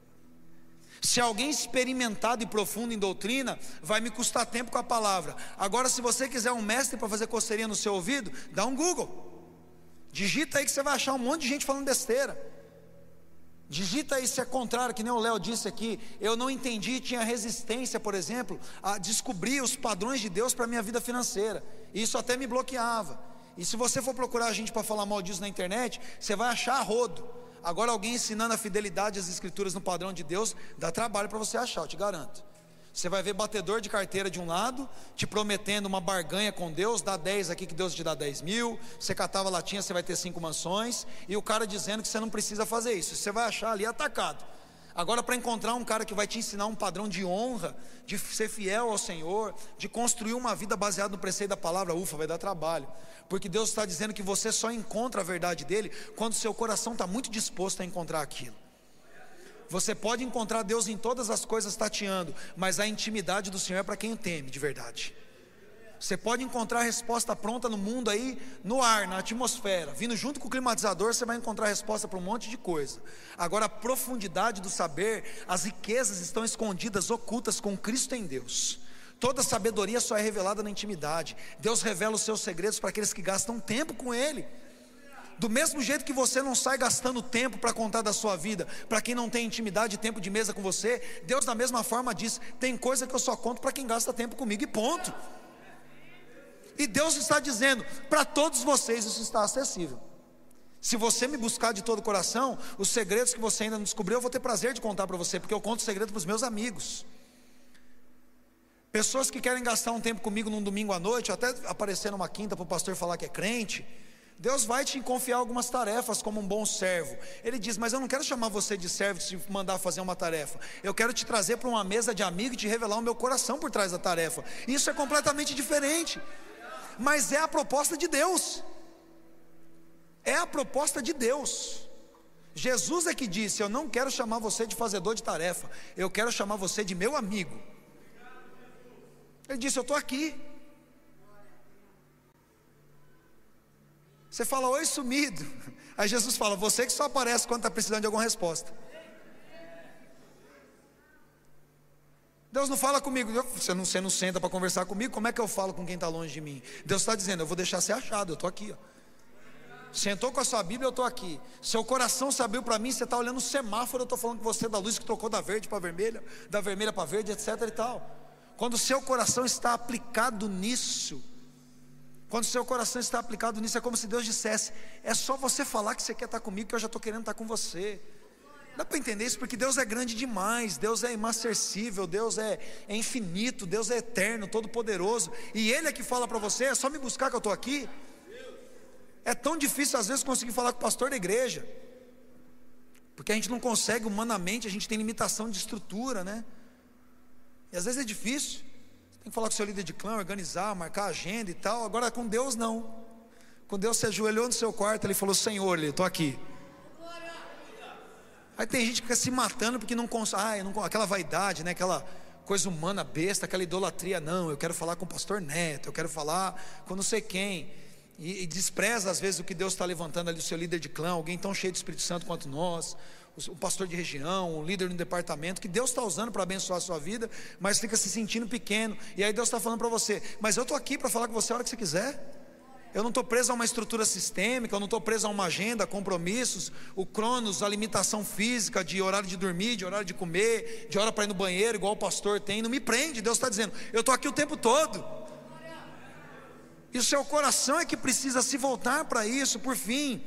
Se alguém experimentado e profundo em doutrina, vai me custar tempo com a palavra. Agora, se você quiser um mestre para fazer coceirinha no seu ouvido, dá um Google, digita aí que você vai achar um monte de gente falando besteira. Digita aí se é contrário, que nem o Léo disse aqui. Eu não entendi, tinha resistência, por exemplo, a descobrir os padrões de Deus para a minha vida financeira. Isso até me bloqueava. E se você for procurar a gente para falar mal disso na internet, você vai achar a rodo. Agora alguém ensinando a fidelidade às escrituras no padrão de Deus, dá trabalho para você achar, eu te garanto. Você vai ver batedor de carteira de um lado, te prometendo uma barganha com Deus, dá dez aqui que Deus te dá dez mil, você catava latinha, você vai ter cinco mansões, e o cara dizendo que você não precisa fazer isso, você vai achar ali atacado. Agora, para encontrar um cara que vai te ensinar um padrão de honra, de ser fiel ao Senhor, de construir uma vida baseada no preceito da palavra, ufa, vai dar trabalho, porque Deus está dizendo que você só encontra a verdade dele, quando seu coração está muito disposto a encontrar aquilo. Você pode encontrar Deus em todas as coisas tateando, mas a intimidade do Senhor é para quem o teme de verdade. Você pode encontrar a resposta pronta no mundo aí, no ar, na atmosfera, vindo junto com o climatizador, você vai encontrar a resposta para um monte de coisa. Agora a profundidade do saber, as riquezas estão escondidas, ocultas com Cristo em Deus. Toda sabedoria só é revelada na intimidade. Deus revela os seus segredos para aqueles que gastam tempo com Ele. Do mesmo jeito que você não sai gastando tempo para contar da sua vida para quem não tem intimidade e tempo de mesa com você, Deus da mesma forma diz, tem coisa que eu só conto para quem gasta tempo comigo e ponto. E Deus está dizendo, para todos vocês isso está acessível. Se você me buscar de todo o coração, os segredos que você ainda não descobriu, eu vou ter prazer de contar para você, porque eu conto segredo para os meus amigos. Pessoas que querem gastar um tempo comigo num domingo à noite, até aparecer numa quinta para o pastor falar que é crente, Deus vai te confiar algumas tarefas como um bom servo. Ele diz, mas eu não quero chamar você de servo e te mandar fazer uma tarefa. Eu quero te trazer para uma mesa de amigo e te revelar o meu coração por trás da tarefa. Isso é completamente diferente, mas é a proposta de Deus. É a proposta de Deus. Jesus é que disse, eu não quero chamar você de fazedor de tarefa, eu quero chamar você de meu amigo. Ele disse, eu estou aqui. Você fala, oi sumido. Aí Jesus fala, você que só aparece quando está precisando de alguma resposta. Deus não fala comigo, você não, você não senta para conversar comigo, como é que eu falo com quem está longe de mim? Deus está dizendo, eu vou deixar ser achado, eu estou aqui, ó. Sentou com a sua Bíblia, eu estou aqui. Seu coração se abriu para mim, você está olhando o semáforo, eu estou falando com você da luz que trocou da verde para vermelha, da vermelha para verde, etc e tal. Quando o seu coração está aplicado nisso, quando o seu coração está aplicado nisso, é como se Deus dissesse, é só você falar que você quer estar comigo, que eu já estou querendo estar com você. Dá para entender isso? Porque Deus é grande demais, Deus é inacessível, Deus é, é infinito, Deus é eterno, todo poderoso, e Ele é que fala para você, é só me buscar que eu estou aqui. É tão difícil às vezes conseguir falar com o pastor da igreja, porque a gente não consegue humanamente, a gente tem limitação de estrutura, né? E às vezes é difícil, tem que falar com o seu líder de clã, organizar, marcar agenda e tal. Agora com Deus não. Com Deus você ajoelhou no seu quarto, Ele falou, Senhor, eu estou aqui. Aí tem gente que fica se matando porque não consegue, ah, não, aquela vaidade, né? Aquela coisa humana, besta, aquela idolatria. Não, eu quero falar com o pastor Neto, eu quero falar com não sei quem, e, e despreza às vezes o que Deus está levantando ali, o seu líder de clã, alguém tão cheio do Espírito Santo quanto nós, o pastor de região, o líder no departamento, que Deus está usando para abençoar a sua vida, mas fica se sentindo pequeno, e aí Deus está falando para você: mas eu estou aqui para falar com você a hora que você quiser. Eu não estou preso a uma estrutura sistêmica, eu não estou preso a uma agenda, compromissos, o cronos, a limitação física de horário de dormir, de horário de comer, de hora para ir no banheiro, igual o pastor tem. Não me prende. Deus está dizendo: eu estou aqui o tempo todo. E o seu coração é que precisa se voltar para isso. Por fim,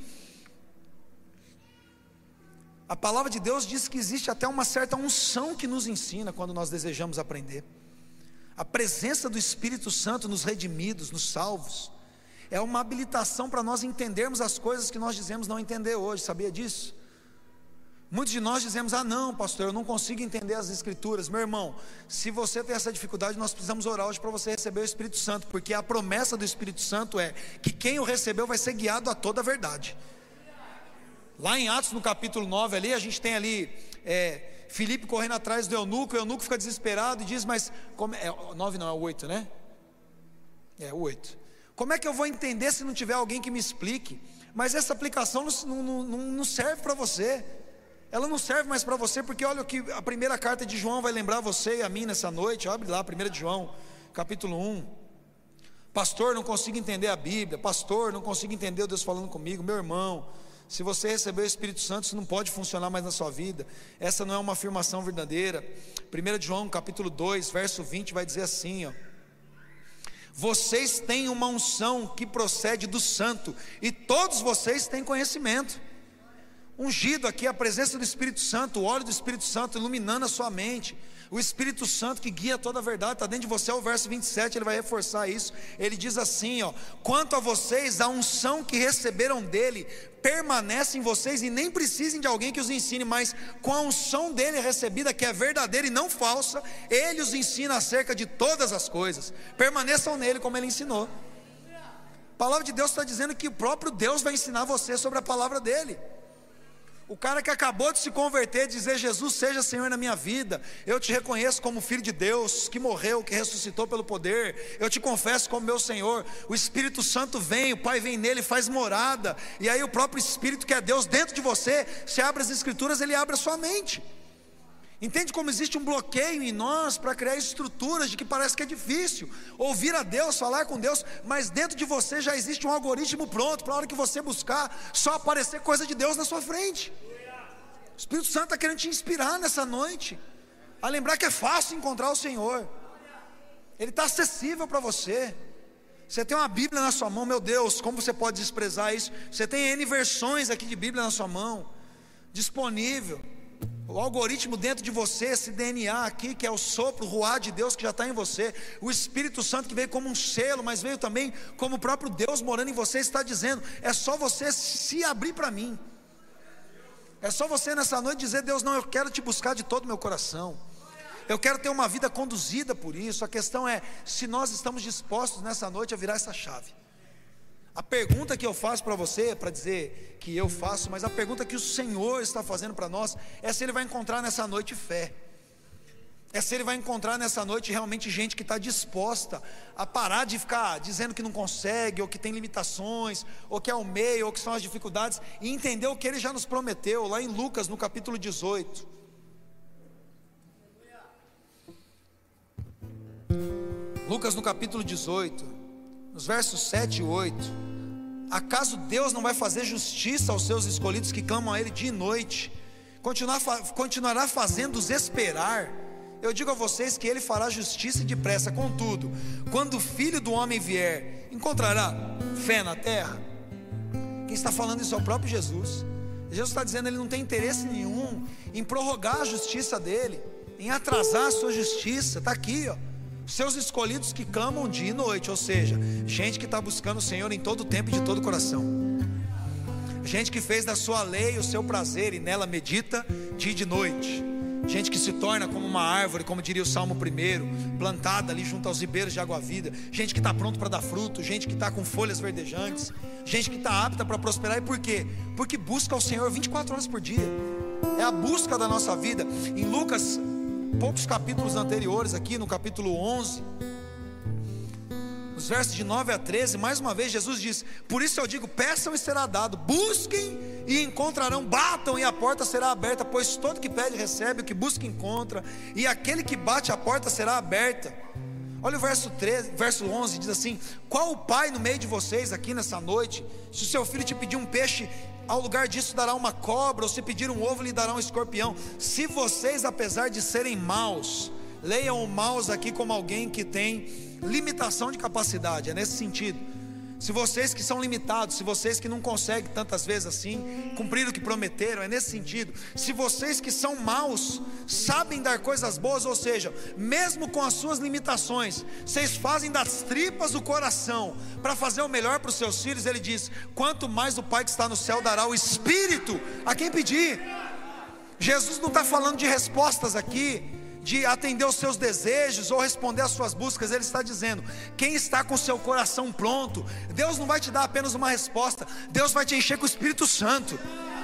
a palavra de Deus diz que existe até uma certa unção que nos ensina quando nós desejamos aprender. A presença do Espírito Santo nos redimidos, nos salvos, é uma habilitação para nós entendermos as coisas que nós dizemos não entender hoje. Sabia disso? Muitos de nós dizemos: ah não, pastor, eu não consigo entender as escrituras. Meu irmão, se você tem essa dificuldade, nós precisamos orar hoje para você receber o Espírito Santo, porque a promessa do Espírito Santo é que quem o recebeu vai ser guiado a toda a verdade. Lá em Atos, no capítulo nove, ali, a gente tem ali é, Filipe correndo atrás do eunuco. O eunuco fica desesperado e diz: mas como é, nove não, é o oito, né? É o oito. Como é que eu vou entender se não tiver alguém que me explique? Mas essa aplicação não, não, não, não serve para você. Ela não serve mais para você, porque olha o que a primeira carta de João vai lembrar você e a mim nessa noite. Abre lá, primeira de João, capítulo um. Pastor, não consigo entender a Bíblia. Pastor, não consigo entender o Deus falando comigo. Meu irmão, se você recebeu o Espírito Santo, isso não pode funcionar mais na sua vida. Essa não é uma afirmação verdadeira. primeira de João, capítulo dois, verso vinte, vai dizer assim, ó: vocês têm uma unção que procede do santo, e todos vocês têm conhecimento. Ungido aqui, a presença do Espírito Santo, o óleo do Espírito Santo iluminando a sua mente, o Espírito Santo que guia toda a verdade, está dentro de você. O verso vinte e sete, ele vai reforçar isso. Ele diz assim, ó: quanto a vocês, a unção que receberam dele permanece em vocês, e nem precisem de alguém que os ensine, mas com a unção dele recebida, que é verdadeira e não falsa, ele os ensina acerca de todas as coisas. Permaneçam nele como ele ensinou. A palavra de Deus está dizendo que o próprio Deus vai ensinar você sobre a palavra dele. O cara que acabou de se converter, dizer: Jesus seja Senhor na minha vida, eu te reconheço como Filho de Deus, que morreu, que ressuscitou pelo poder, eu te confesso como meu Senhor. O Espírito Santo vem, o Pai vem nele, faz morada, e aí o próprio Espírito, que é Deus, dentro de você, se abre as Escrituras, ele abre a sua mente. Entende como existe um bloqueio em nós para criar estruturas de que parece que é difícil ouvir a Deus, falar com Deus, mas dentro de você já existe um algoritmo pronto para a hora que você buscar, só aparecer coisa de Deus na sua frente. O Espírito Santo está querendo te inspirar nessa noite a lembrar que é fácil encontrar o Senhor. Ele está acessível para você. Você tem uma Bíblia na sua mão, meu Deus, como você pode desprezar isso? Você tem N versões aqui de Bíblia na sua mão, disponível. O algoritmo dentro de você, esse D N A aqui, que é o sopro, o ruá de Deus que já está em você, o Espírito Santo que veio como um selo, mas veio também como o próprio Deus morando em você, está dizendo: é só você se abrir para mim. É só você nessa noite dizer: Deus, não, eu quero te buscar de todo o meu coração, eu quero ter uma vida conduzida por isso. A questão é se nós estamos dispostos nessa noite a virar essa chave. A pergunta que eu faço para você, para dizer que eu faço, mas a pergunta que o Senhor está fazendo para nós, é se Ele vai encontrar nessa noite fé. É se Ele vai encontrar nessa noite realmente gente que está disposta a parar de ficar dizendo que não consegue, ou que tem limitações, ou que é o meio, ou que são as dificuldades, e entender o que Ele já nos prometeu, lá em Lucas, no capítulo dezoito. Lucas no capítulo dezoito, nos versos sete e oito. Acaso Deus não vai fazer justiça aos seus escolhidos que clamam a Ele dia e noite? Continuar, continuará fazendo-os esperar. Eu digo a vocês que Ele fará justiça depressa. Contudo, quando o Filho do Homem vier, encontrará fé na terra? Quem está falando isso é o próprio Jesus. Jesus está dizendo: Ele não tem interesse nenhum em prorrogar a justiça dEle, em atrasar a sua justiça. Está aqui, ó: seus escolhidos que clamam dia e noite. Ou seja, gente que está buscando o Senhor em todo tempo e de todo coração, gente que fez da sua lei o seu prazer e nela medita dia e de noite, gente que se torna como uma árvore, como diria o Salmo primeiro, plantada ali junto aos ribeiros de água-vida, gente que está pronto para dar fruto, gente que está com folhas verdejantes, gente que está apta para prosperar. E por quê? Porque busca o Senhor vinte e quatro horas por dia. É a busca da nossa vida. Em Lucas poucos capítulos anteriores aqui, no capítulo onze, nos versos de nove a treze, mais uma vez Jesus diz: por isso eu digo, peçam e será dado, busquem e encontrarão, batam e a porta será aberta, pois todo que pede recebe, o que busca encontra, e aquele que bate a porta será aberta. Olha o verso treze, verso onze, diz assim: qual o pai no meio de vocês aqui nessa noite, se o seu filho te pedir um peixe, ao lugar disso dará uma cobra, ou se pedir um ovo lhe dará um escorpião? Se vocês, apesar de serem maus, leiam o maus aqui como alguém que tem limitação de capacidade, é nesse sentido. Se vocês que são limitados, se vocês que não conseguem tantas vezes assim cumprir o que prometeram, é nesse sentido. Se vocês que são maus sabem dar coisas boas, ou seja, mesmo com as suas limitações, vocês fazem das tripas o coração para fazer o melhor para os seus filhos, ele diz: quanto mais o Pai que está no céu dará o Espírito a quem pedir. Jesus não está falando de respostas aqui, de atender os seus desejos ou responder às suas buscas. Ele está dizendo: quem está com o seu coração pronto, Deus não vai te dar apenas uma resposta, Deus vai te encher com o Espírito Santo.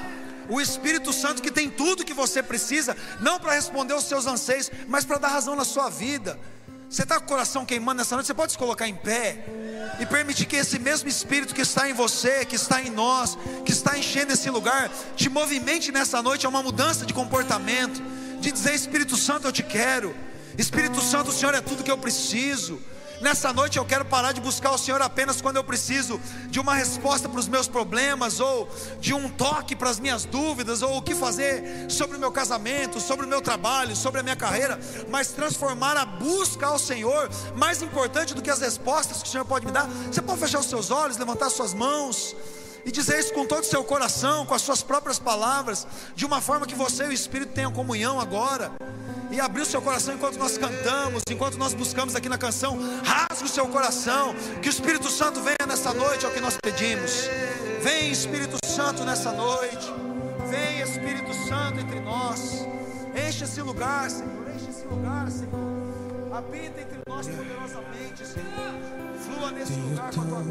O Espírito Santo que tem tudo que você precisa, não para responder aos seus anseios, mas para dar razão na sua vida. Você está com o coração queimando nessa noite, você pode se colocar em pé e permitir que esse mesmo Espírito que está em você, que está em nós, que está enchendo esse lugar, te movimente nessa noite a uma mudança de comportamento, de dizer: Espírito Santo, eu te quero. Espírito Santo, o Senhor é tudo que eu preciso. Nessa noite eu quero parar de buscar o Senhor apenas quando eu preciso de uma resposta para os meus problemas, ou de um toque para as minhas dúvidas, ou o que fazer sobre o meu casamento, sobre o meu trabalho, sobre a minha carreira, mas transformar a busca ao Senhor mais importante do que as respostas que o Senhor pode me dar. Você pode fechar os seus olhos, levantar suas mãos e dizer isso com todo o seu coração, com as suas próprias palavras, de uma forma que você e o Espírito tenham comunhão agora. E abrir o seu coração enquanto nós cantamos, enquanto nós buscamos aqui na canção. Rasgue o seu coração, que o Espírito Santo venha nessa noite, é o que nós pedimos. Vem, Espírito Santo, nessa noite. Vem, Espírito Santo, entre nós. Enche esse lugar, Senhor, enche esse lugar, Senhor. Habita entre nós poderosamente, Senhor. Flua nesse lugar com a tua